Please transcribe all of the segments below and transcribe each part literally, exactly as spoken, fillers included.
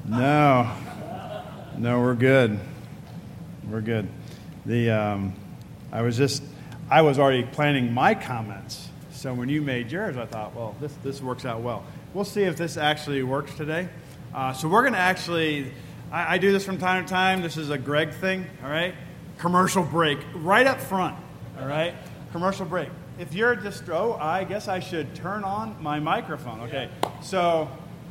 No, no, we're good. We're good. The um, I was just, I was already planning my comments. So when you made yours, I thought, well, this this works out well. We'll see if this actually works today. Uh, so we're going to actually, I, I do this from time to time. This is a Greg thing, all right? Commercial break, right up front, all right? Commercial break. If you're just, oh, I guess I should turn on my microphone. Okay, so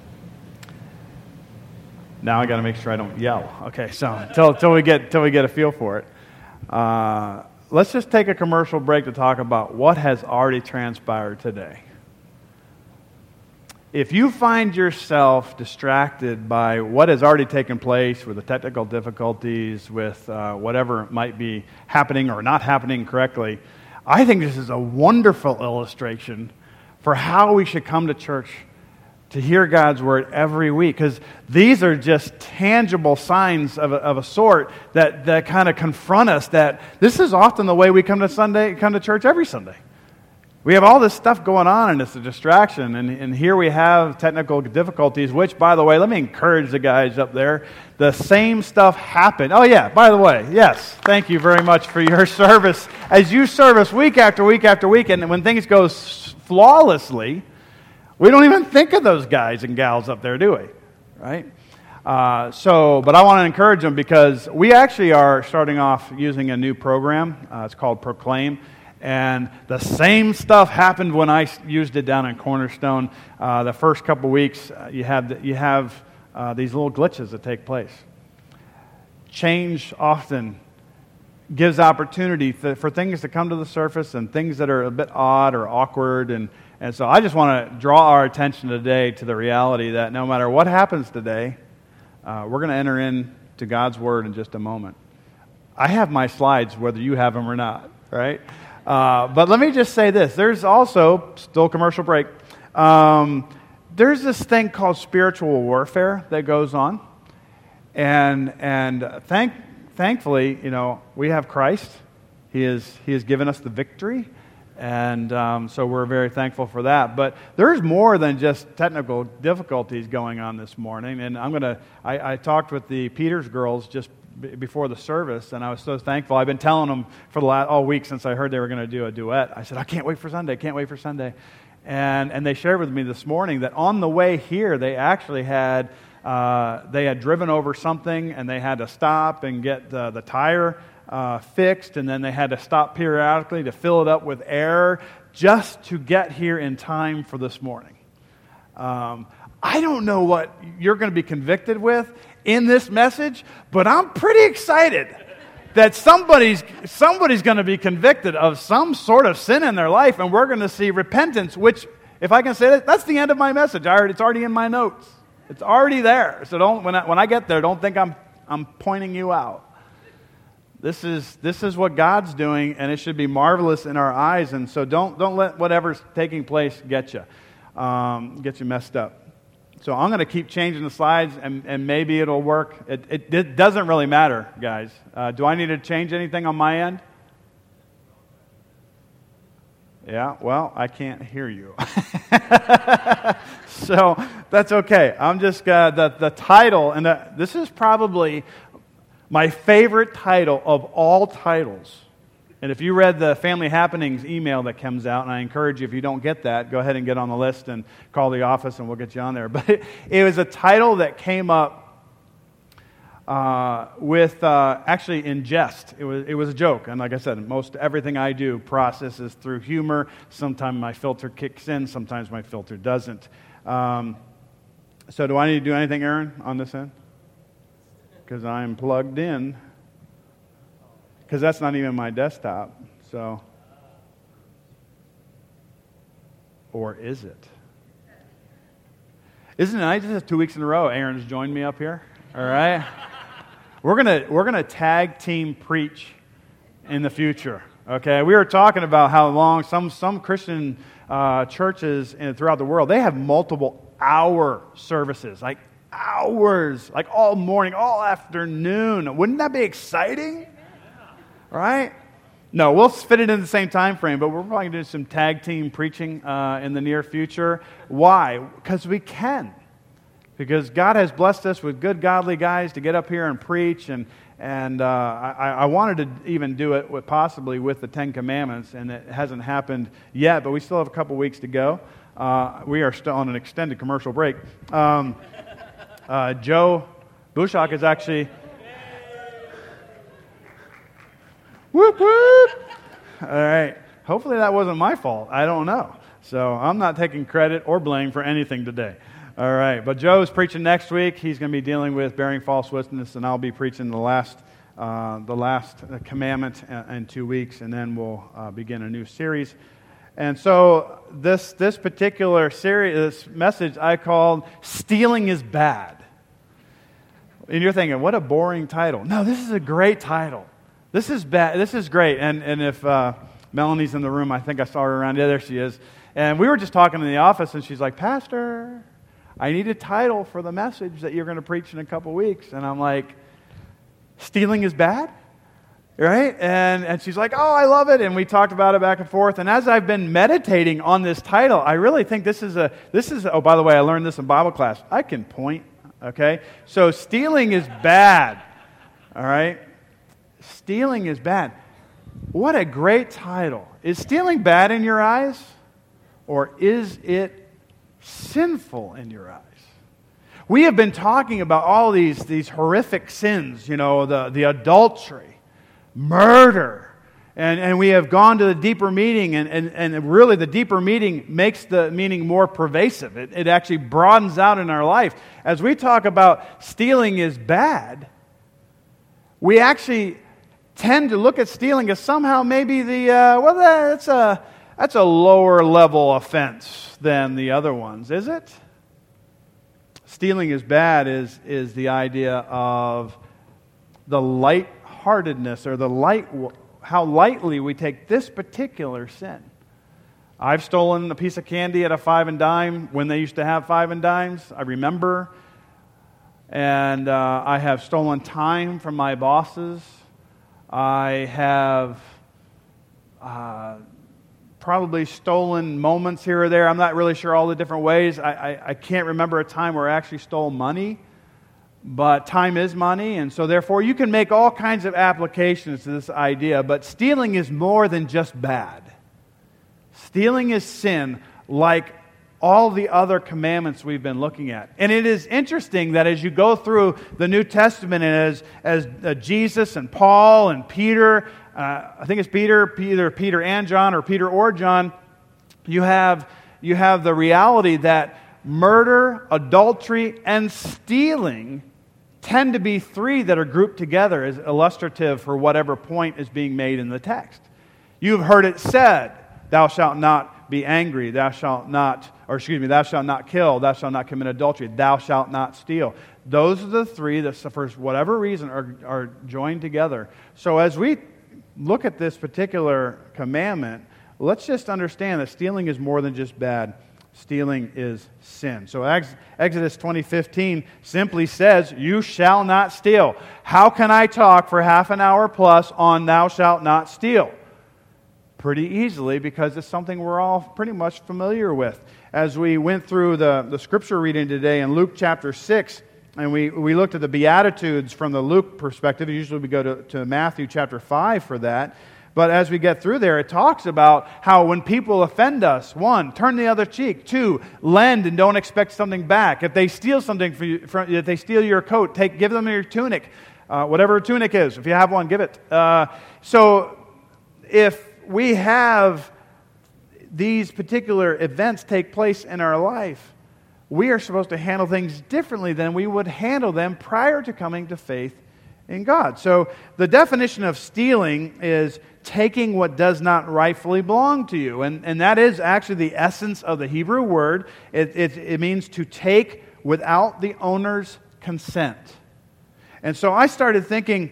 now I got to make sure I don't yell. Okay, so until, until we get until we get a feel for it, uh, let's just take a commercial break to talk about what has already transpired today. If you find yourself distracted by what has already taken place with the technical difficulties, with uh, whatever might be happening or not happening correctly, I think this is a wonderful illustration for how we should come to church to hear God's word every week, because these are just tangible signs of a, of a sort that, that kind of confront us that this is often the way we come to Sunday, come to church every Sunday. We have all this stuff going on, and it's a distraction, and, and here we have technical difficulties, which, by the way, let me encourage the guys up there. The same stuff happened. Oh, yeah, by the way, yes, thank you very much for your service. As you service week after week after week, and when things go flawlessly, we don't even think of those guys and gals up there, do we? Right? Uh, so, but I want to encourage them because we actually are starting off using a new program. Uh, it's called Proclaim. And the same stuff happened when I used it down in Cornerstone. Uh, the first couple weeks, uh, you have you have uh, these little glitches that take place. Change often gives opportunity th- for things to come to the surface and things that are a bit odd or awkward. And, and so I just want to draw our attention today to the reality that no matter what happens today, uh, we're going to enter into God's Word in just a moment. I have my slides, whether you have them or not, right? Uh, but let me just say this. There's also, still commercial break, um, there's this thing called spiritual warfare that goes on. And and thank thankfully, you know, we have Christ. He is He has given us the victory. And um, so we're very thankful for that. But there's more than just technical difficulties going on this morning. And I'm going to, I talked with the Peters girls just before the service, and I was so thankful. I've been telling them for the last all week since I heard they were going to do a duet. I said, I can't wait for Sunday, can't wait for Sunday. And and they shared with me this morning that on the way here, they actually had, uh, they had driven over something, and they had to stop and get the, the tire uh, fixed, and then they had to stop periodically to fill it up with air just to get here in time for this morning. Um, I don't know what you're going to be convicted with in this message, but I'm pretty excited that somebody's somebody's going to be convicted of some sort of sin in their life, and we're going to see repentance, which, if I can say that, that's the end of my message. I already, it's already in my notes. It's already there. So don't when I, when I get there, don't think I'm I'm pointing you out. This is this is what God's doing, and it should be marvelous in our eyes. And so don't don't let whatever's taking place get you um, get you messed up. So I'm going to keep changing the slides, and, and maybe it'll work. It, it, it doesn't really matter, guys. Uh, do I need to change anything on my end? Yeah, well, I can't hear you. So that's okay. I'm just, uh, the, the title, and the, this is probably my favorite title of all titles. And if you read the Family Happenings email that comes out, and I encourage you, if you don't get that, go ahead and get on the list and call the office and we'll get you on there. But it, it was a title that came up uh, with, uh, actually in jest. It was, it was a joke. And like I said, most everything I do processes through humor. Sometimes my filter kicks in, sometimes my filter doesn't. Um, so do I need to do anything, Aaron, on this end? Because I'm plugged in. Because that's not even my desktop, so. Or is it? Isn't it nice? This is two weeks in a row. Aaron's joined me up here. All right, we're gonna we're gonna tag team preach in the future. Okay, we were talking about how long some some Christian uh, churches in, throughout the world, they have multiple hour services, like hours, like all morning, all afternoon. Wouldn't that be exciting? Right? No, we'll fit it in the same time frame, but we're probably going to do some tag team preaching uh, in the near future. Why? Because we can. Because God has blessed us with good, godly guys to get up here and preach, and and uh, I, I wanted to even do it with, possibly with the Ten Commandments, and it hasn't happened yet, but we still have a couple weeks to go. Uh, we are still on an extended commercial break. Um, uh, Joe Bushak is actually... Whoop, whoop! All right. Hopefully that wasn't my fault. I don't know. So I'm not taking credit or blame for anything today. All right, but Joe's preaching next week. He's going to be dealing with bearing false witness, and I'll be preaching the last, uh, the last commandment in two weeks, and then we'll uh, begin a new series. And so this this particular series, this message, I called "Stealing is Bad." And you're thinking, what a boring title. No, this is a great title. This is bad. This is great. And and if uh, Melanie's in the room, I think I saw her around. Yeah, there she is. And we were just talking in the office, and she's like, "Pastor, I need a title for the message that you're going to preach in a couple weeks." And I'm like, "Stealing is bad?" Right? And and she's like, "Oh, I love it." And we talked about it back and forth. And as I've been meditating on this title, I really think this is a, this is, oh, by the way, I learned this in Bible class. I can point, okay? So stealing is bad, all right? Stealing is bad. What a great title. Is stealing bad in your eyes? Or is it sinful in your eyes? We have been talking about all these, these horrific sins, you know, the, the adultery, murder, and, and we have gone to the deeper meaning, and, and, and really the deeper meaning makes the meaning more pervasive. It, it actually broadens out in our life. As we talk about stealing is bad, we actually tend to look at stealing as somehow maybe the, uh, well, that's a, that's a lower level offense than the other ones, is it? Stealing is bad is, is the idea of the lightheartedness or the light, how lightly we take this particular sin. I've stolen a piece of candy at a five and dime when they used to have five and dimes. I remember. And uh, I have stolen time from my bosses. I have uh, probably stolen moments here or there. I'm not really sure all the different ways. I, I, I can't remember a time where I actually stole money, but time is money, and so therefore you can make all kinds of applications to this idea, but stealing is more than just bad. Stealing is sin like all the other commandments we've been looking at. And it is interesting that as you go through the New Testament and as, as uh, Jesus and Paul and Peter, uh, I think it's Peter, either Peter and John or Peter or John, you have, you have the reality that murder, adultery, and stealing tend to be three that are grouped together as illustrative for whatever point is being made in the text. You've heard it said, "Thou shalt not be angry, thou shalt not, or excuse me, thou shalt not kill, thou shalt not commit adultery, thou shalt not steal." Those are the three that, for whatever reason, are, are joined together. So as we look at this particular commandment, let's just understand that stealing is more than just bad. Stealing is sin. So Exodus twenty fifteen simply says, "You shall not steal." How can I talk for half an hour plus on "thou shalt not steal"? Pretty easily, because it's something we're all pretty much familiar with. As we went through the, the scripture reading today in Luke chapter six, and we, we looked at the Beatitudes from the Luke perspective. Usually we go to, to Matthew chapter five for that. But as we get through there, it talks about how when people offend us, one, turn the other cheek. Two, lend and don't expect something back. If they steal something from you, from, if they steal your coat, take give them your tunic, uh, whatever a tunic is. If you have one, give it. Uh, so if we have these particular events take place in our life, we are supposed to handle things differently than we would handle them prior to coming to faith in God. So the definition of stealing is taking what does not rightfully belong to you. And, and that is actually the essence of the Hebrew word. It, it, it means to take without the owner's consent. And so I started thinking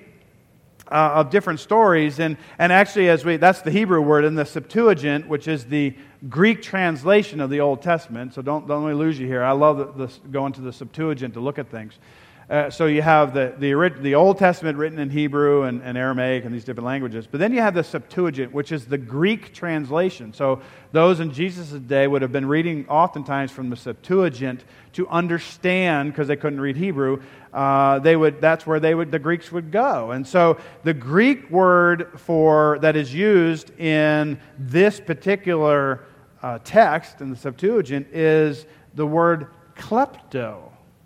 uh, of different stories. And, and actually, as we that's the Hebrew word in the Septuagint, which is the Greek translation of the Old Testament. So don't, don't let me lose you here. I love the, the, going to the Septuagint to look at things. Uh, so you have the, the the Old Testament written in Hebrew and, and Aramaic and these different languages. But then you have the Septuagint, which is the Greek translation. So those in Jesus' day would have been reading oftentimes from the Septuagint to understand, because they couldn't read Hebrew. Uh, they would that's where they would the Greeks would go. And so the Greek word for that is used in this particular uh, text in the Septuagint is the word klepto.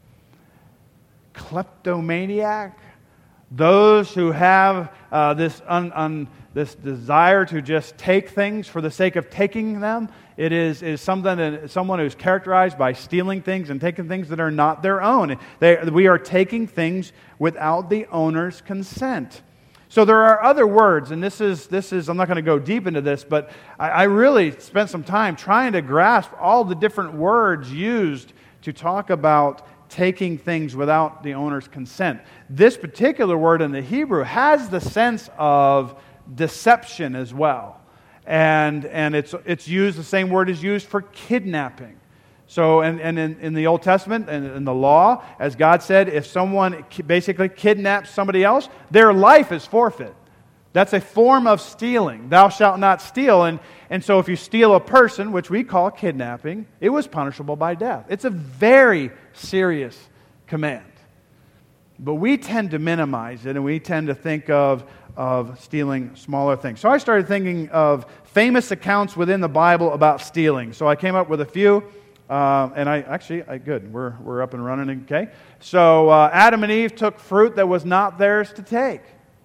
Kleptomaniac, those who have uh, this un, un, this desire to just take things for the sake of taking them. It is, is something that, someone who's characterized by stealing things and taking things that are not their own. They, we are taking things without the owner's consent. So there are other words, and this is, this is I'm not going to go deep into this, but I, I really spent some time trying to grasp all the different words used to talk about taking things without the owner's consent. This particular word in the Hebrew has the sense of deception as well. And and it's it's used, the same word is used for kidnapping. So, and, and in, in the Old Testament and in the law, as God said, if someone basically kidnaps somebody else, their life is forfeit. That's a form of stealing. Thou shalt not steal. And, and so if you steal a person, which we call kidnapping, it was punishable by death. It's a very serious command. But we tend to minimize it, and we tend to think of, of stealing smaller things. So I started thinking of famous accounts within the Bible about stealing. So I came up with a few, uh, and I actually, I, good, we're, we're up and running, okay? So uh, Adam and Eve took fruit that was not theirs to take.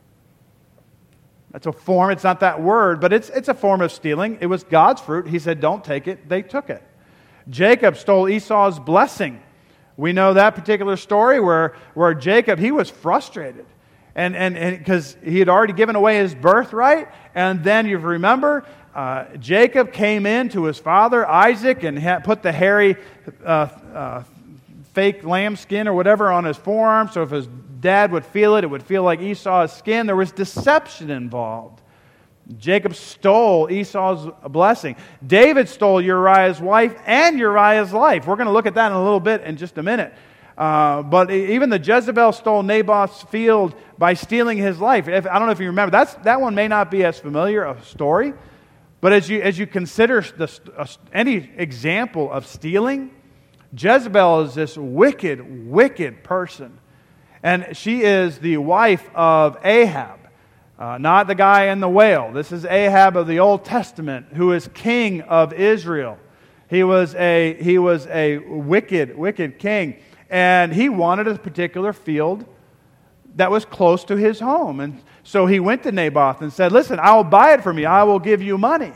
That's a form, it's not that word, but it's it's a form of stealing. It was God's fruit. He said, don't take it. They took it. Jacob stole Esau's blessing. We know that particular story where, where Jacob, he was frustrated. And and because he had already given away his birthright. And then you remember, uh, Jacob came in to his father, Isaac, and had put the hairy uh, uh, fake lamb skin or whatever on his forearm. So if his dad would feel it, it would feel like Esau's skin. There was deception involved. Jacob stole Esau's blessing. David stole Uriah's wife and Uriah's life. We're going to look at that in a little bit in just a minute. Uh, but even the Jezebel stole Naboth's field by stealing his life. If, I don't know if you remember. That's, that one may not be as familiar a story. But as you, as you consider the, uh, any example of stealing, Jezebel is this wicked, wicked person. And she is the wife of Ahab, uh, not the guy in the whale. This is Ahab of the Old Testament, who is king of Israel. He was a he was a wicked, wicked king, and he wanted a particular field that was close to his home. And so he went to Naboth and said, "Listen, I will buy it from you. I will give you money.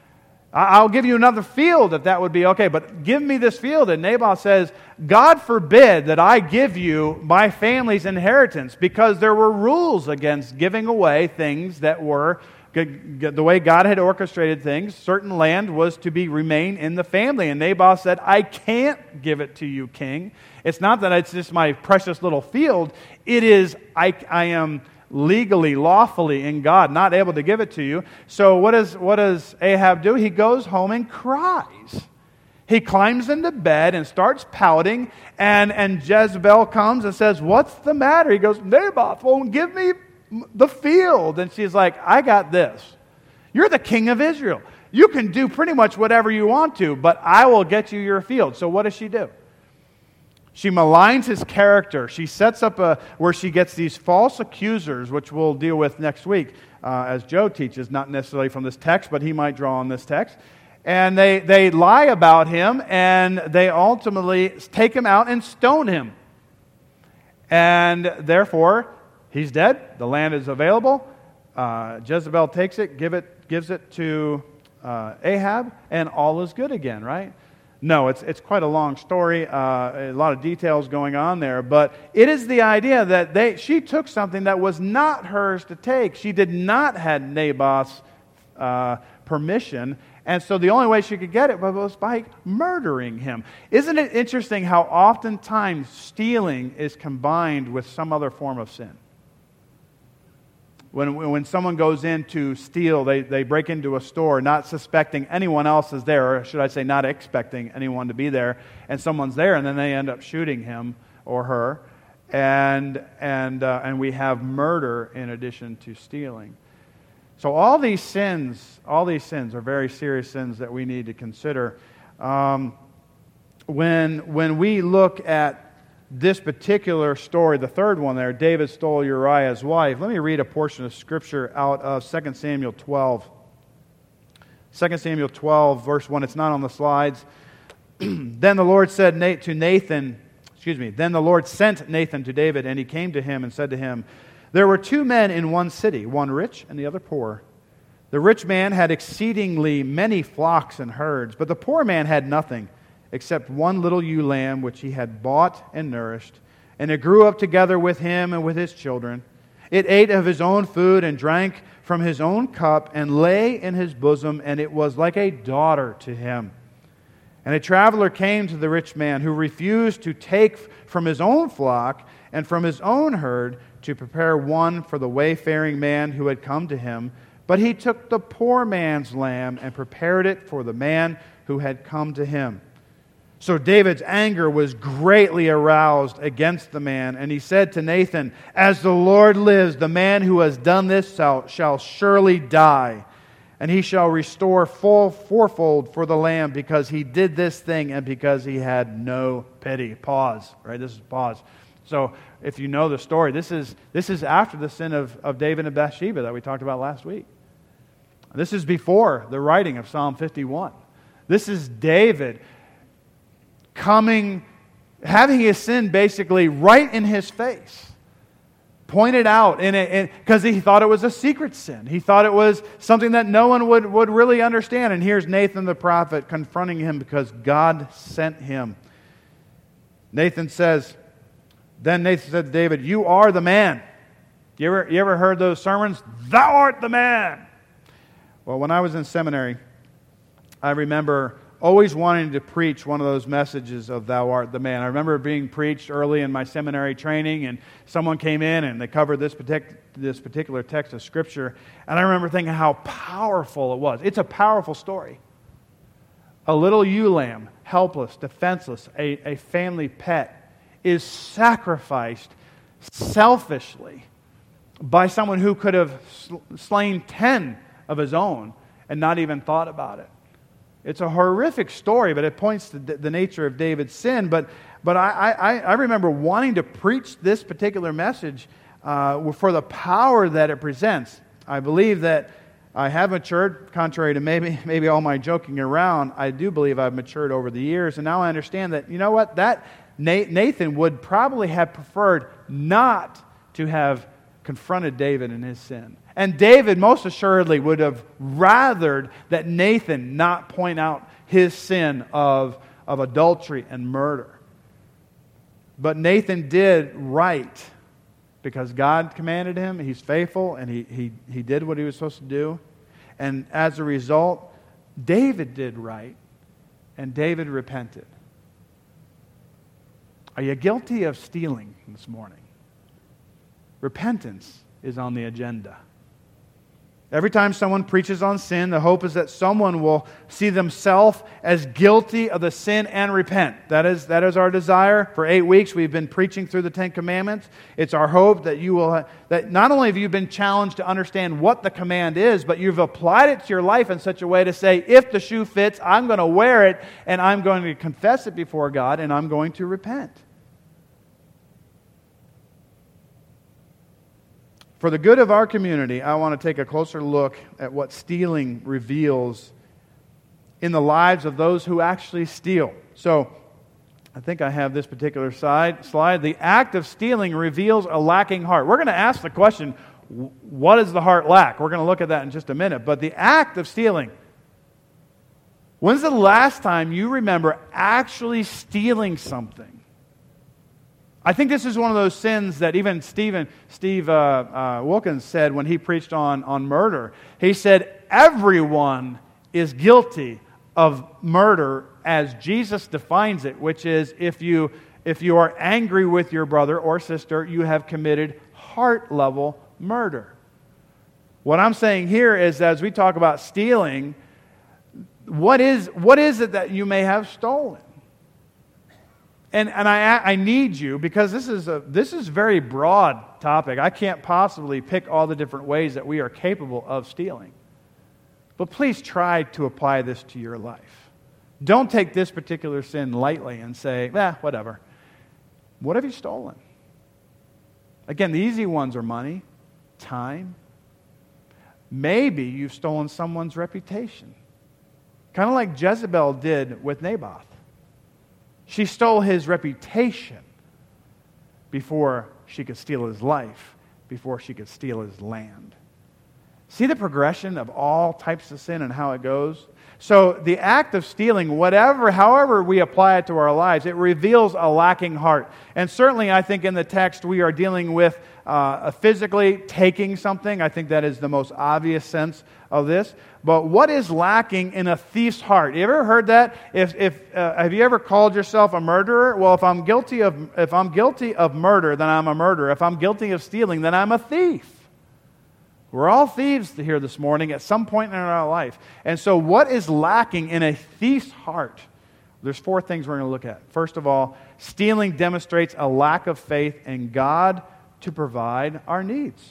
I'll give you another field if that would be okay, but give me this field." And Naboth says, "God forbid that I give you my family's inheritance," because there were rules against giving away things that were, the way God had orchestrated things, certain land was to be remain in the family. And Naboth said, "I can't give it to you, king. It's not that it's just my precious little field. It is, I, I am legally, lawfully in God, not able to give it to you." So what does what does Ahab do? He goes home and cries. He climbs into bed and starts pouting, and, and Jezebel comes and says, "What's the matter?" He goes, "Naboth won't give me the field." And she's like, "I got this. You're the king of Israel. You can do pretty much whatever you want to, but I will get you your field." So what does she do? She maligns his character. She sets up a where she gets these false accusers, which we'll deal with next week, uh, as Joe teaches, not necessarily from this text, but he might draw on this text. And they, they lie about him, and they ultimately take him out and stone him. And therefore, he's dead. The land is available. Uh, Jezebel takes it, give it, gives it to uh, Ahab, and all is good again, right? No, it's it's quite a long story, uh, a lot of details going on there, but it is the idea that they she took something that was not hers to take. She did not have Naboth's uh, permission, and so the only way she could get it was by murdering him. Isn't it interesting how oftentimes stealing is combined with some other form of sin? When when someone goes in to steal, they, they break into a store not suspecting anyone else is there, or should I say not expecting anyone to be there, and someone's there, and then they end up shooting him or her. and and uh, and we have murder in addition to stealing. So all these sins, all these sins are very serious sins that we need to consider. Um, when when we look at this particular story, the third one there, David stole Uriah's wife. Let me read a portion of Scripture out of Second Samuel twelve. Second Samuel twelve, verse one. It's not on the slides. Then the Lord said to Nathan, excuse me, then the Lord sent Nathan to David, and he came to him and said to him, there were two men in one city, one rich and the other poor. The rich man had exceedingly many flocks and herds, but the poor man had nothing except one little ewe lamb which he had bought and nourished, and it grew up together with him and with his children. It ate of his own food and drank from his own cup and lay in his bosom, and it was like a daughter to him. And a traveler came to the rich man, who refused to take from his own flock and from his own herd to prepare one for the wayfaring man who had come to him. But he took the poor man's lamb and prepared it for the man who had come to him. So David's anger was greatly aroused against the man, and he said to Nathan, as the Lord lives, the man who has done this shall, shall surely die, and he shall restore full fourfold for the lamb, because he did this thing and because he had no pity. Pause. Right? This is pause. So if you know the story, this is this is after the sin of, of David and Bathsheba that we talked about last week. This is before the writing of Psalm fifty-one. This is David coming, having his sin basically right in his face, pointed out, in it because he thought it was a secret sin. He thought it was something that no one would, would really understand. And here's Nathan the prophet confronting him because God sent him. Nathan says, then Nathan said to David, you are the man. You ever, you ever heard those sermons? Thou art the man. Well, when I was in seminary, I remember always wanting to preach one of those messages of Thou art the man. I remember being preached early in my seminary training, and someone came in and they covered this, partic- this particular text of Scripture, and I remember thinking how powerful it was. It's a powerful story. A little ewe lamb, helpless, defenseless, a, a family pet, is sacrificed selfishly by someone who could have slain ten of his own and not even thought about it. It's a horrific story, but it points to the nature of David's sin. But but I, I, I remember wanting to preach this particular message uh, for the power that it presents. I believe that I have matured, contrary to maybe maybe all my joking around. I do believe I've matured over the years, and now I understand that, you know what, that Nathan would probably have preferred not to have confronted David in his sin. And David most assuredly would have rathered that Nathan not point out his sin of, of adultery and murder. But Nathan did right because God commanded him. He's faithful, and he, he, he did what he was supposed to do. And as a result, David did right, and David repented. Are you guilty of stealing this morning? Repentance is on the agenda. Every time someone preaches on sin, the hope is that someone will see themselves as guilty of the sin and repent. That is, that is our desire. For eight weeks, we've been preaching through the Ten Commandments. It's our hope that you will, that not only have you been challenged to understand what the command is, but you've applied it to your life in such a way to say, if the shoe fits, I'm going to wear it, and I'm going to confess it before God, and I'm going to repent. For the good of our community, I want to take a closer look at what stealing reveals in the lives of those who actually steal. So, I think I have this particular side, slide. The act of stealing reveals a lacking heart. We're going to ask the question, what does the heart lack? We're going to look at that in just a minute. But the act of stealing, when's the last time you remember actually stealing something? I think this is one of those sins that even Stephen, Steve uh, uh, Wilkins said when he preached on, on murder. He said, everyone is guilty of murder as Jesus defines it, which is if you, if you are angry with your brother or sister, you have committed heart-level murder. What I'm saying here is, as we talk about stealing, what is, what is it that you may have stolen? And, and I, I need you, because this is a this is a very broad topic. I can't possibly pick all the different ways that we are capable of stealing. But please try to apply this to your life. Don't take this particular sin lightly and say, eh, whatever. What have you stolen? Again, the easy ones are money, time. Maybe you've stolen someone's reputation. Kind of like Jezebel did with Naboth. She stole his reputation before she could steal his life, before she could steal his land. See the progression of all types of sin and how it goes? So the act of stealing, whatever, however we apply it to our lives, it reveals a lacking heart. And certainly I think in the text we are dealing with uh, physically taking something. I think that is the most obvious sense of this. But what is lacking in a thief's heart? You ever heard that? If, if uh, have you ever called yourself a murderer? Well, if I'm guilty of if I'm guilty of murder, then I'm a murderer. If I'm guilty of stealing, then I'm a thief. We're all thieves here this morning at some point in our life. And so what is lacking in a thief's heart? There's four things we're going to look at. First of all, stealing demonstrates a lack of faith in God to provide our needs.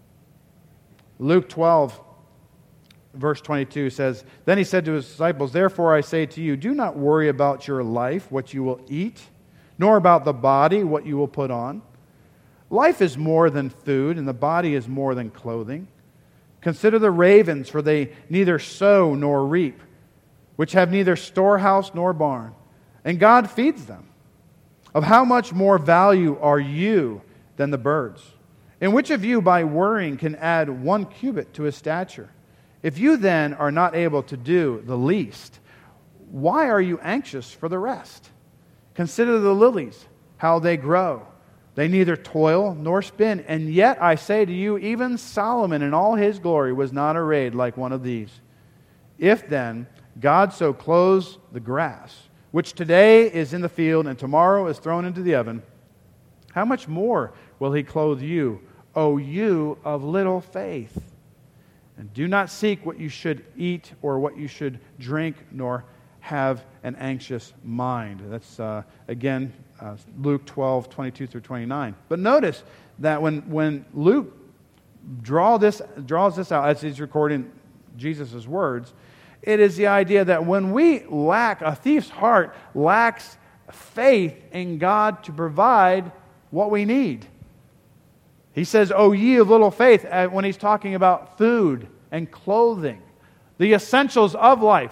Luke twelve, verse twenty-two says, "Then he said to his disciples, 'Therefore I say to you, do not worry about your life, what you will eat, nor about the body, what you will put on. Life is more than food, and the body is more than clothing. Consider the ravens, for they neither sow nor reap, which have neither storehouse nor barn, and God feeds them. Of how much more value are you than the birds? And which of you by worrying can add one cubit to his stature? If you then are not able to do the least, why are you anxious for the rest? Consider the lilies, how they grow. They neither toil nor spin, and yet I say to you, even Solomon in all his glory was not arrayed like one of these. If then God so clothes the grass, which today is in the field and tomorrow is thrown into the oven, how much more will he clothe you, O you of little faith? And do not seek what you should eat or what you should drink, nor have an anxious mind.'" That's, uh, again, uh, Luke twelve, twenty-two through twenty-nine. But notice that when, when Luke draw this, draws this out, as he's recording Jesus' words, it is the idea that when we lack, a thief's heart lacks faith in God to provide what we need. He says, "O ye of little faith," when he's talking about food and clothing, the essentials of life.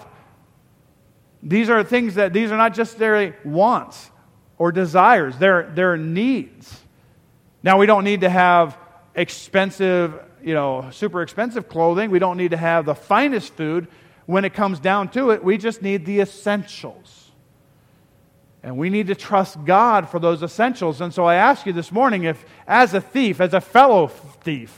These are things that, these are not just their wants or desires, they're, they're needs. Now, we don't need to have expensive, you know, super expensive clothing. We don't need to have the finest food. When it comes down to it, we just need the essentials. And we need to trust God for those essentials. And so I ask you this morning, if as a thief, as a fellow thief,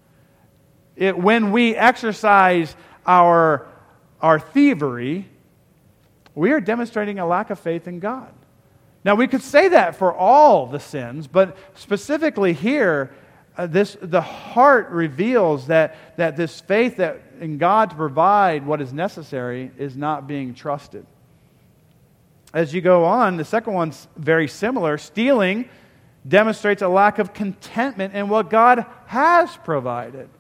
it, when we exercise our, our thievery, we are demonstrating a lack of faith in God. Now, we could say that for all the sins, but specifically here, uh, this the heart reveals that, that this faith that in God to provide what is necessary is not being trusted. As you go on, the second one's very similar. Stealing demonstrates a lack of contentment in what God has provided.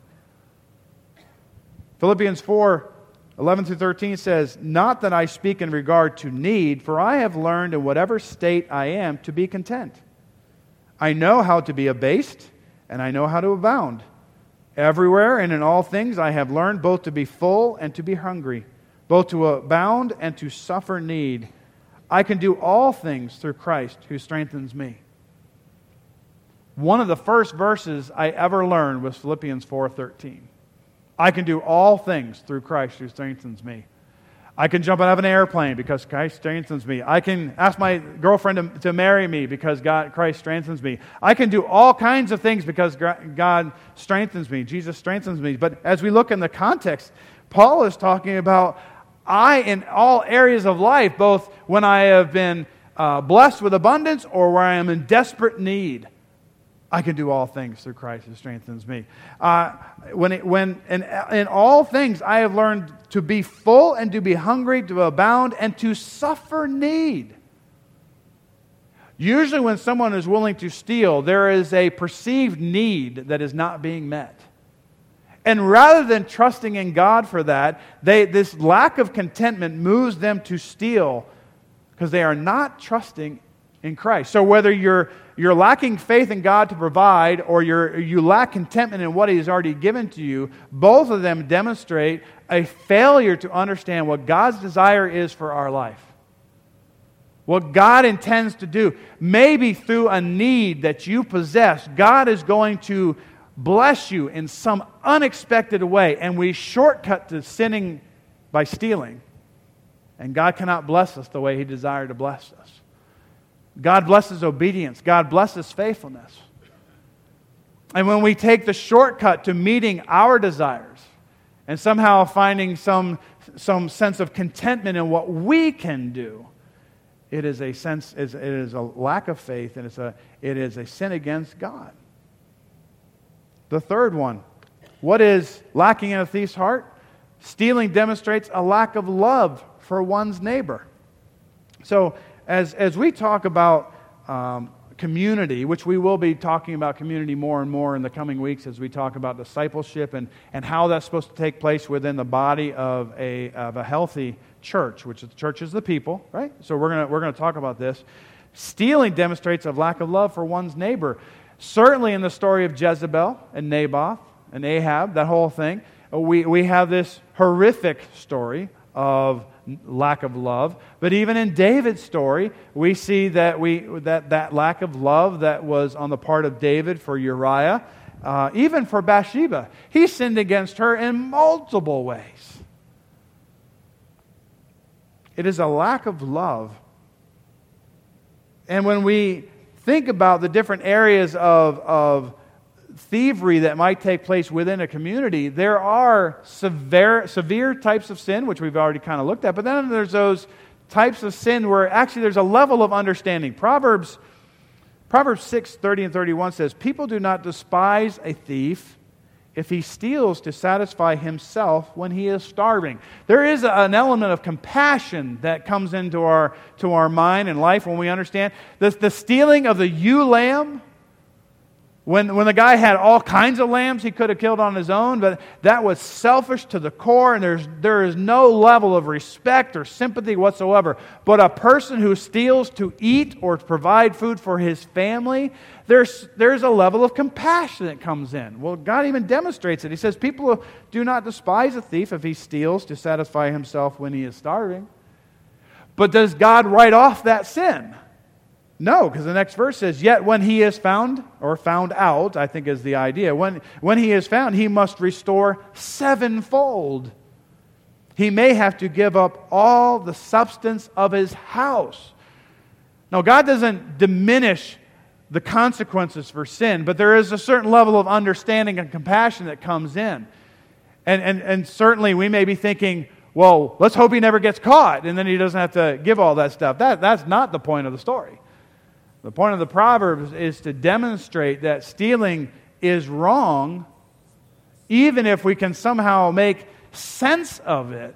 Philippians four, eleven through thirteen says, "Not that I speak in regard to need, for I have learned in whatever state I am to be content. I know how to be abased, and I know how to abound. Everywhere and in all things I have learned both to be full and to be hungry, both to abound and to suffer need. I can do all things through Christ who strengthens me." One of the first verses I ever learned was Philippians four thirteen. I can do all things through Christ who strengthens me. I can jump out of an airplane because Christ strengthens me. I can ask my girlfriend to, to marry me because God, Christ strengthens me. I can do all kinds of things because God strengthens me. Jesus strengthens me. But as we look in the context, Paul is talking about I, in all areas of life, both when I have been uh, blessed with abundance or where I am in desperate need, I can do all things through Christ who strengthens me. Uh, when it, when in, in all things I have learned to be full and to be hungry, to abound and to suffer need. Usually when someone is willing to steal, there is a perceived need that is not being met. And rather than trusting in God for that, they, this lack of contentment moves them to steal because they are not trusting in Christ. So whether you're you're lacking faith in God to provide or you're, you lack contentment in what He has already given to you, both of them demonstrate a failure to understand what God's desire is for our life. What God intends to do. Maybe through a need that you possess, God is going to bless you in some unexpected way, and we shortcut to sinning by stealing. And God cannot bless us the way He desired to bless us. God blesses obedience. God blesses faithfulness. And when we take the shortcut to meeting our desires and somehow finding some, some sense of contentment in what we can do, it is a sense, it is a lack of faith, and it's a, it is a sin against God. The third one, what is lacking in a thief's heart? Stealing demonstrates a lack of love for one's neighbor. So, as as we talk about um, community, which we will be talking about community more and more in the coming weeks as we talk about discipleship and, and how that's supposed to take place within the body of a of a healthy church, which is the church is the people, right? So we're gonna we're gonna talk about this. Stealing demonstrates a lack of love for one's neighbor. Certainly in the story of Jezebel and Naboth and Ahab, that whole thing, we, we have this horrific story of lack of love. But even in David's story, we see that we that, that lack of love that was on the part of David for Uriah, uh, even for Bathsheba. He sinned against her in multiple ways. It is a lack of love. And when we think about the different areas of, of thievery that might take place within a community, there are severe, severe types of sin, which we've already kind of looked at, but then there's those types of sin where actually there's a level of understanding. Proverbs, Proverbs six, thirty and thirty-one says, "People do not despise a thief if he steals to satisfy himself when he is starving." There is an element of compassion that comes into our to our mind and life when we understand the, the stealing of the ewe lamb. When, when the guy had all kinds of lambs he could have killed on his own, but that was selfish to the core, and there's, there is no level of respect or sympathy whatsoever. But a person who steals to eat or to provide food for his family, there's, there's a level of compassion that comes in. Well, God even demonstrates it. He says, people do not despise a thief if he steals to satisfy himself when he is starving. But does God write off that sin? No, because the next verse says, "Yet when he is found," or found out, I think is the idea, when, when he is found, he must restore sevenfold. He may have to give up all the substance of his house. Now, God doesn't diminish the consequences for sin, but there is a certain level of understanding and compassion that comes in. And, and, and certainly we may be thinking, well, let's hope he never gets caught, and then he doesn't have to give all that stuff. That, that's not the point of the story. The point of the Proverbs is to demonstrate that stealing is wrong, even if we can somehow make sense of it.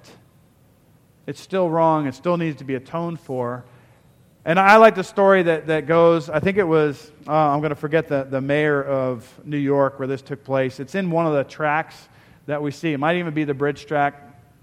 It's still wrong. It still needs to be atoned for. And I like the story that, that goes, I think it was, uh, I'm going to forget the, the mayor of New York where this took place. It's in one of the tracts that we see. It might even be the bridge tract.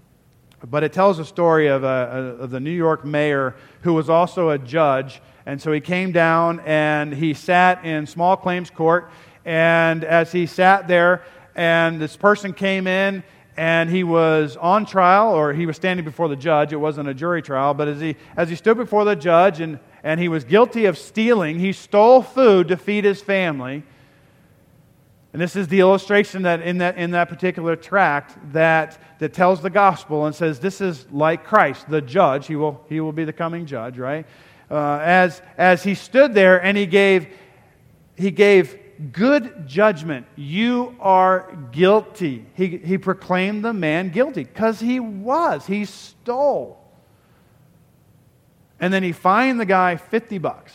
But it tells a story of, a, of the New York mayor who was also a judge. And so he came down and he sat in small claims court. And as he sat there, and this person came in and he was on trial, or he was standing before the judge. It wasn't a jury trial, but as he as he stood before the judge and, and he was guilty of stealing, he stole food to feed his family. And this is the illustration that in that in that particular tract that, that tells the gospel and says this is like Christ, the judge. He will he will be the coming judge, right? Uh, as as he stood there and he gave he gave good judgment. You are guilty. He he proclaimed the man guilty because he was. He stole. And then he fined the guy fifty bucks.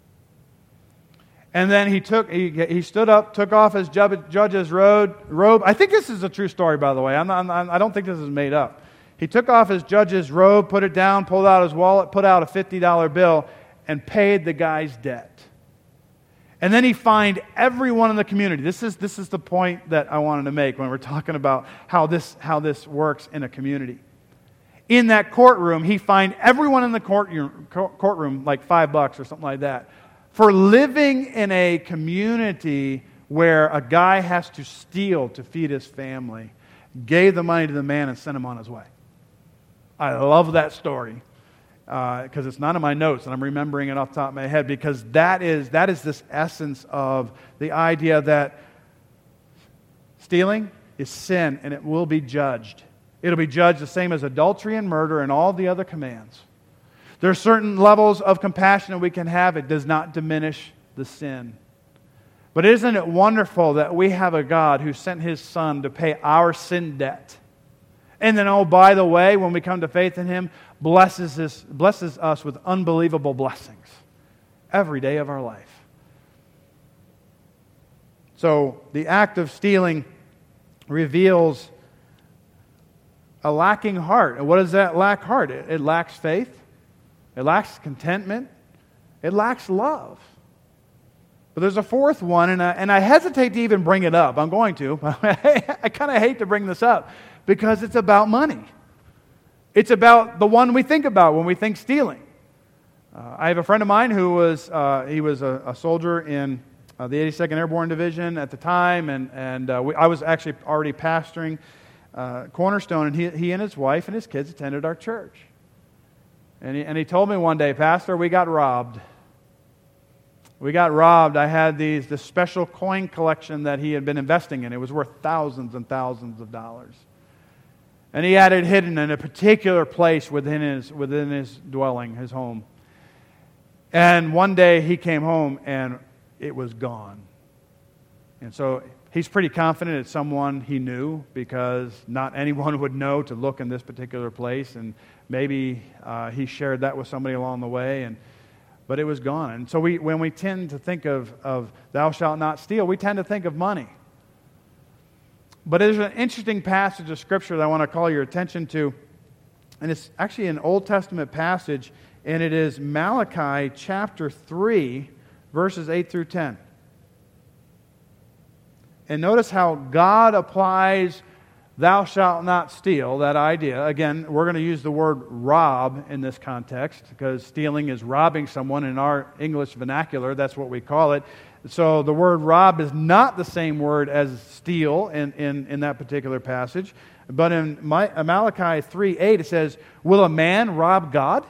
And then he took he, he stood up, took off his judge's robe. I think this is a true story, by the way. I'm not, I'm, I don't think this is made up. He took off his judge's robe, put it down, pulled out his wallet, put out a fifty dollar bill, and paid the guy's debt. And then he fined everyone in the community. This is, this is the point that I wanted to make when we're talking about how this, how this works in a community. In that courtroom, he fined everyone in the courtroom, courtroom like five bucks or something like that for living in a community where a guy has to steal to feed his family, gave the money to the man and sent him on his way. I love that story because uh, it's not in my notes and I'm remembering it off the top of my head, because that is, that is this essence of the idea that stealing is sin and it will be judged. It'll be judged the same as adultery and murder and all the other commands. There are certain levels of compassion that we can have. It does not diminish the sin. But isn't it wonderful that we have a God who sent His Son to pay our sin debt? And then, oh, by the way, when we come to faith in Him, blesses us, blesses us with unbelievable blessings every day of our life. So the act of stealing reveals a lacking heart. And what does that lack heart? It, it lacks faith. It lacks contentment. It lacks love. But there's a fourth one, and I, and I hesitate to even bring it up. I'm going to. I kind of hate to bring this up because it's about money. It's about the one we think about when we think stealing. Uh, I have a friend of mine who was, uh, he was a, a soldier in uh, the eighty-second Airborne Division at the time, and, and uh, we, I was actually already pastoring Uh, Cornerstone, and he, he and his wife and his kids attended our church. And he, and he told me one day, Pastor, we got robbed. We got robbed. I had these this special coin collection that he had been investing in. It was worth thousands and thousands of dollars. And he had it hidden in a particular place within his within his dwelling, his home. And one day he came home and it was gone. And so he's pretty confident it's someone he knew, because not anyone would know to look in this particular place, and maybe uh, he shared that with somebody along the way, and but it was gone. And so we, when we tend to think of, of thou shalt not steal, we tend to think of money. But there's an interesting passage of Scripture that I want to call your attention to, and it's actually an Old Testament passage, and it is Malachi chapter three, verses eight through ten. And notice how God applies thou shalt not steal, that idea. Again, we're going to use the word rob in this context, because stealing is robbing someone. In our English vernacular, that's what we call it. So the word rob is not the same word as steal in, in, in that particular passage. But in Malachi three eight, it says, will a man rob God?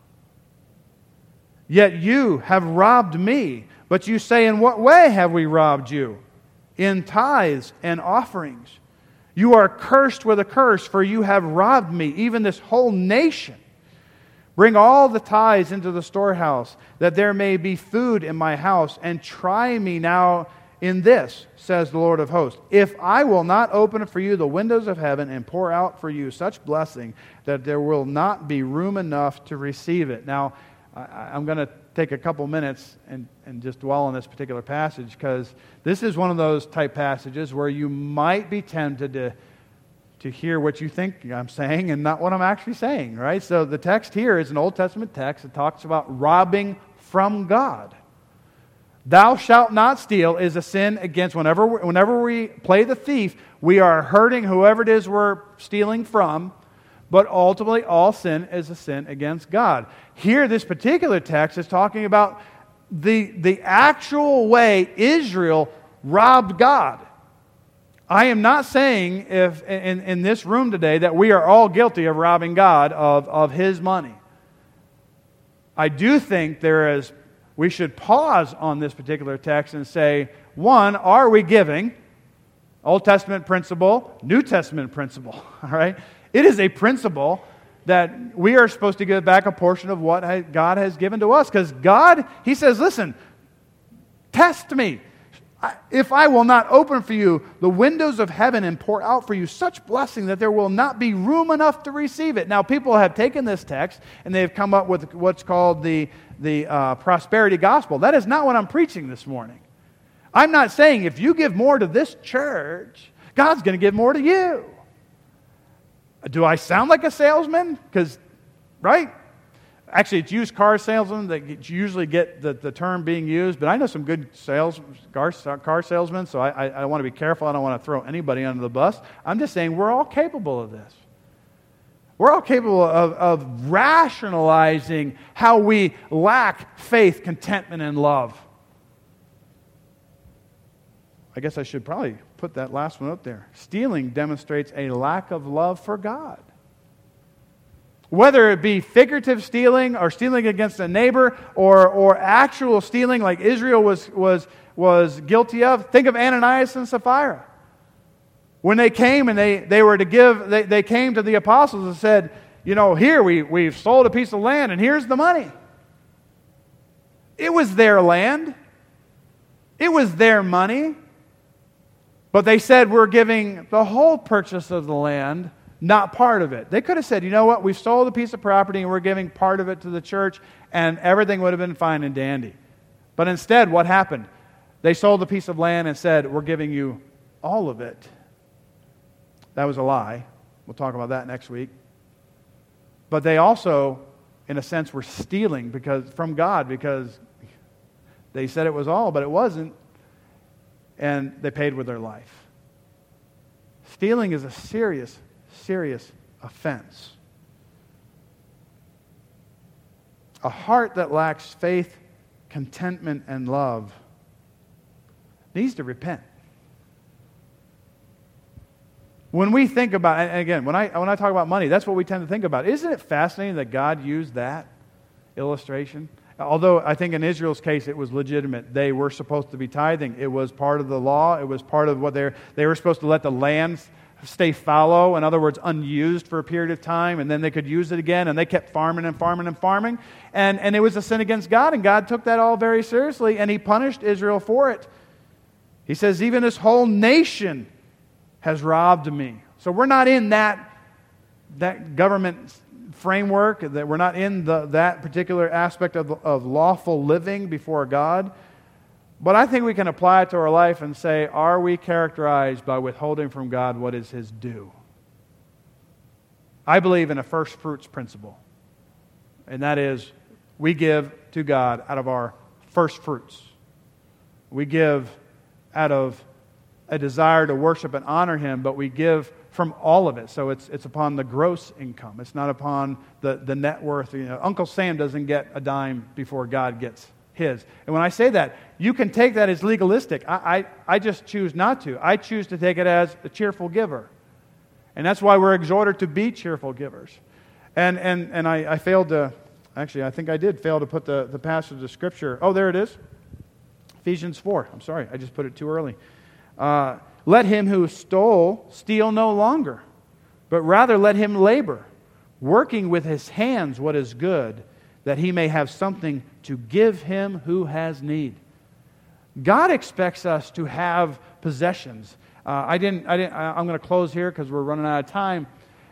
Yet you have robbed me. But you say, in what way have we robbed you? In tithes and offerings. You are cursed with a curse, for you have robbed me, even this whole nation. Bring all the tithes into the storehouse, that there may be food in my house, and try me now in this, says the Lord of hosts, if I will not open for you the windows of heaven and pour out for you such blessing that there will not be room enough to receive it. Now, I, I'm going to take a couple minutes and, and just dwell on this particular passage, because this is one of those type passages where you might be tempted to, to hear what you think I'm saying and not what I'm actually saying, right? So the text here is an Old Testament text that talks about robbing from God. Thou shalt not steal is a sin against, whenever, whenever we play the thief, we are hurting whoever it is we're stealing from. But ultimately, all sin is a sin against God. Here, this particular text is talking about the, the actual way Israel robbed God. I am not saying if in, in this room today that we are all guilty of robbing God of, of His money. I do think there is, we should pause on this particular text and say, one, are we giving? Old Testament principle, New Testament principle, all right? It is a principle that we are supposed to give back a portion of what God has given to us. Because God, He says, listen, test me. If I will not open for you the windows of heaven and pour out for you such blessing that there will not be room enough to receive it. Now, people have taken this text and they have come up with what's called the, the uh, prosperity gospel. That is not what I'm preaching this morning. I'm not saying if you give more to this church, God's going to give more to you. Do I sound like a salesman? Because, right? Actually, it's used car salesmen that usually get the, the term being used, but I know some good sales car, car salesmen, so I, I, I want to be careful. I don't want to throw anybody under the bus. I'm just saying we're all capable of this. We're all capable of, of rationalizing how we lack faith, contentment, and love. I guess I should probably put that last one up there. Stealing demonstrates a lack of love for God. Whether it be figurative stealing or stealing against a neighbor or, or actual stealing like Israel was, was, was guilty of. Think of Ananias and Sapphira. When they came and they, they were to give, they, they came to the apostles and said, you know, here we, we've sold a piece of land and here's the money. It was their land. It was their money. But they said we're giving the whole purchase of the land, not part of it. They could have said, you know what, we've sold a piece of property and we're giving part of it to the church, and everything would have been fine and dandy. But instead, what happened? They sold a piece of land and said, we're giving you all of it. That was a lie. We'll talk about that next week. But they also, in a sense, were stealing because from God because they said it was all, but it wasn't. And they paid with their life. Stealing is a serious serious offense. A heart that lacks faith, contentment, and love needs to repent. When we think about, and again, when I when I talk about money, that's what we tend to think about. Isn't it fascinating that God used that illustration? Although I think in Israel's case it was legitimate. They were supposed to be tithing. It was part of the law. It was part of what they they were supposed to let the land stay fallow, in other words, unused for a period of time, and then they could use it again, and they kept farming and farming and farming, and, and it was a sin against God, and God took that all very seriously, and He punished Israel for it. He says, even this whole nation has robbed me. So we're not in that, that government framework, that we're not in the, that particular aspect of, of lawful living before God. But I think we can apply it to our life and say, are we characterized by withholding from God what is His due? I believe in a first fruits principle. And that is, we give to God out of our first fruits. We give out of a desire to worship and honor Him, but we give from all of it. So it's it's upon the gross income. It's not upon the, the net worth. You know, Uncle Sam doesn't get a dime before God gets his. And when I say that, you can take that as legalistic. I, I, I just choose not to. I choose to take it as a cheerful giver. And that's why we're exhorted to be cheerful givers. And and and I, I failed to, actually I think I did fail to put the, the passage of Scripture. Oh, there it is. Ephesians four. I'm sorry, I just put it too early. Uh, let him who stole steal no longer, but rather let him labor, working with his hands what is good, that he may have something to give him who has need. God expects us to have possessions. Uh, I didn't. I didn't. I'm going to close here because we're running out of time.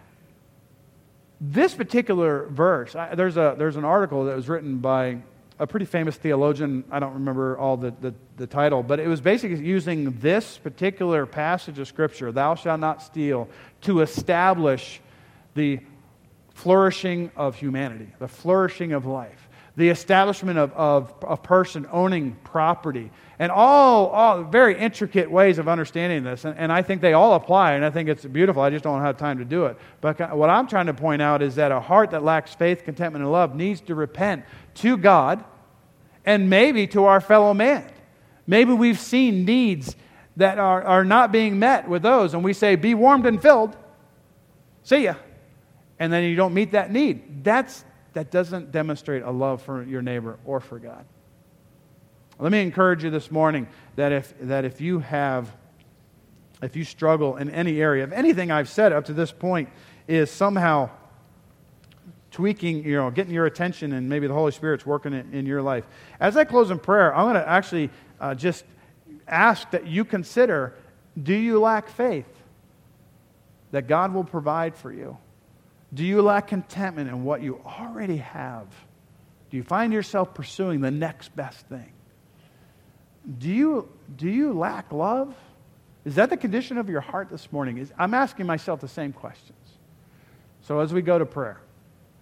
This particular verse, I, there's a there's an article that was written by a pretty famous theologian. I don't remember all the, the, the title, but it was basically using this particular passage of Scripture, "Thou shalt not steal," to establish the flourishing of humanity, the flourishing of life, the establishment of, of a person owning property, and all, all very intricate ways of understanding this. And, and I think they all apply, and I think it's beautiful. I just don't have time to do it. But what I'm trying to point out is that a heart that lacks faith, contentment, and love needs to repent to God and maybe to our fellow man. Maybe we've seen needs that are, are not being met with those, and we say, be warmed and filled. See ya. And then you don't meet that need. That's that doesn't demonstrate a love for your neighbor or for God. Let me encourage you this morning that if that if you have, if you struggle in any area, if anything I've said up to this point is somehow tweaking, you know, getting your attention, and maybe the Holy Spirit's working in, in your life. As I close in prayer, I'm going to actually uh, just ask that you consider, do you lack faith that God will provide for you? Do you lack contentment in what you already have? Do you find yourself pursuing the next best thing? Do you, do you lack love? Is that the condition of your heart this morning? Is, I'm asking myself the same questions. So as we go to prayer,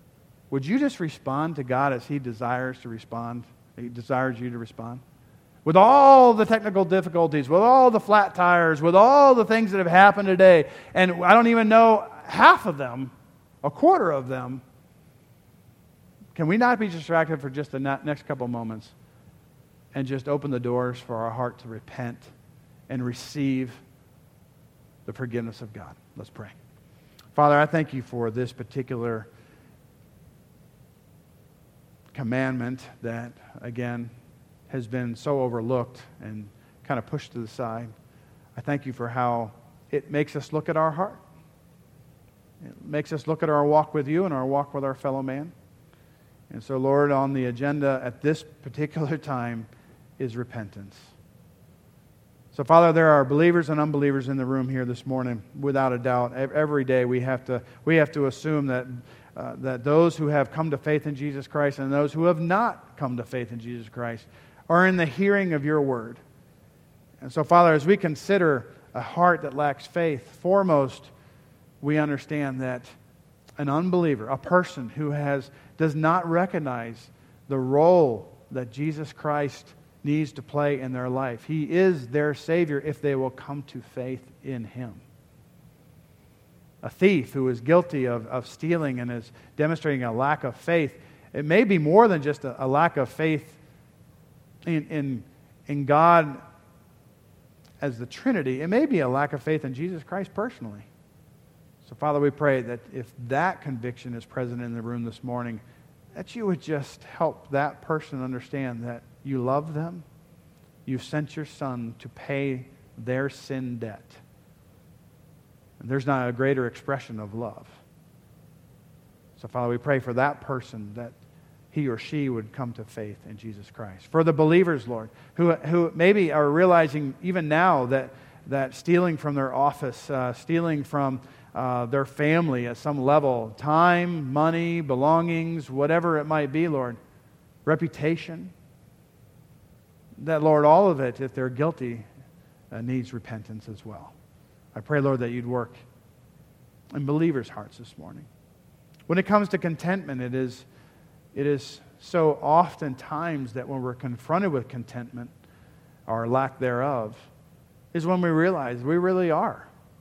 would you just respond to God as He desires to respond? He desires you to respond? With all the technical difficulties, with all the flat tires, with all the things that have happened today, and I don't even know half of them, a quarter of them, can we not be distracted for just the next couple moments and just open the doors for our heart to repent and receive the forgiveness of God? Let's pray. Father, I thank you for this particular commandment that, again, has been so overlooked and kind of pushed to the side. I thank you for how it makes us look at our heart. It makes us look at our walk with you and our walk with our fellow man. And so, Lord, on the agenda at this particular time is repentance. So, Father, there are believers and unbelievers in the room here this morning, without a doubt. Every day we have to we have to assume that uh, that those who have come to faith in Jesus Christ and those who have not come to faith in Jesus Christ are in the hearing of your word. And so, Father, as we consider a heart that lacks faith, foremost, we understand that an unbeliever, a person who has does not recognize the role that Jesus Christ needs to play in their life. He is their Savior if they will come to faith in Him. A thief who is guilty of, of stealing and is demonstrating a lack of faith, it may be more than just a, a lack of faith in, in, in God as the Trinity. It may be a lack of faith in Jesus Christ personally. So, Father, we pray that if that conviction is present in the room this morning, that you would just help that person understand that you love them, you've sent your Son to pay their sin debt. And there's not a greater expression of love. So, Father, we pray for that person that he or she would come to faith in Jesus Christ. For the believers, Lord, who, who maybe are realizing even now that, that stealing from their office, uh, stealing from Uh, their family at some level, time, money, belongings, whatever it might be, Lord, reputation, that, Lord, all of it, if they're guilty, uh, needs repentance as well. I pray, Lord, that you'd work in believers' hearts this morning. When it comes to contentment, it is, it is so often times that when we're confronted with contentment, or lack thereof, is when we realize we really are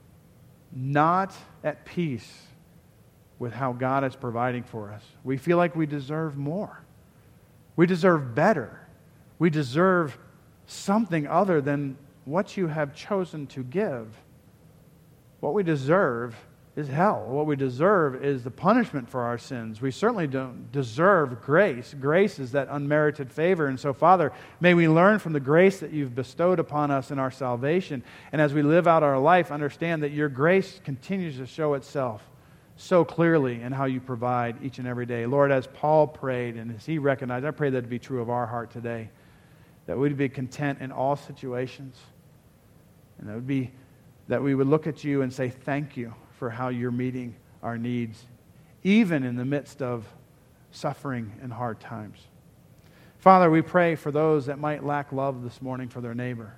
not at peace with how God is providing for us. We feel like we deserve more. We deserve better. We deserve something other than what you have chosen to give. What we deserve is hell. What we deserve is the punishment for our sins. We certainly don't deserve grace. Grace is that unmerited favor. And so, Father, may we learn from the grace that you've bestowed upon us in our salvation. And as we live out our life, understand that your grace continues to show itself so clearly in how you provide each and every day. Lord, as Paul prayed and as he recognized, I pray that it be true of our heart today, that we'd be content in all situations. And that would be that we would look at you and say, thank you for how you're meeting our needs, even in the midst of suffering and hard times. Father, we pray for those that might lack love this morning for their neighbor.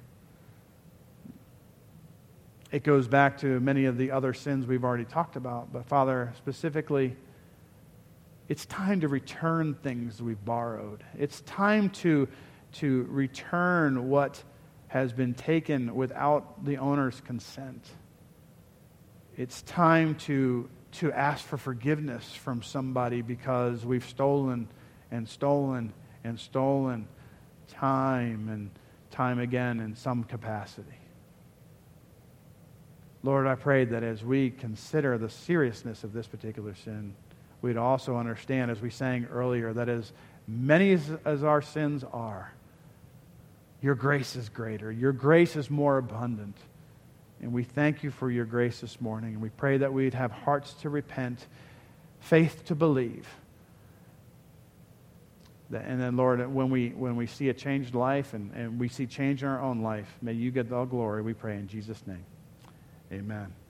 It goes back to many of the other sins we've already talked about, but Father, specifically, it's time to return things we've borrowed. It's time to, to return what has been taken without the owner's consent. It's time to, to ask for forgiveness from somebody because we've stolen and stolen and stolen time and time again in some capacity. Lord, I pray that as we consider the seriousness of this particular sin, we'd also understand, as we sang earlier, that as many as, as our sins are, your grace is greater. Your grace is more abundant. And we thank you for your grace this morning. And we pray that we'd have hearts to repent, faith to believe. And then, Lord, when we when we see a changed life and, and we see change in our own life, may you get all glory, we pray in Jesus' name. Amen.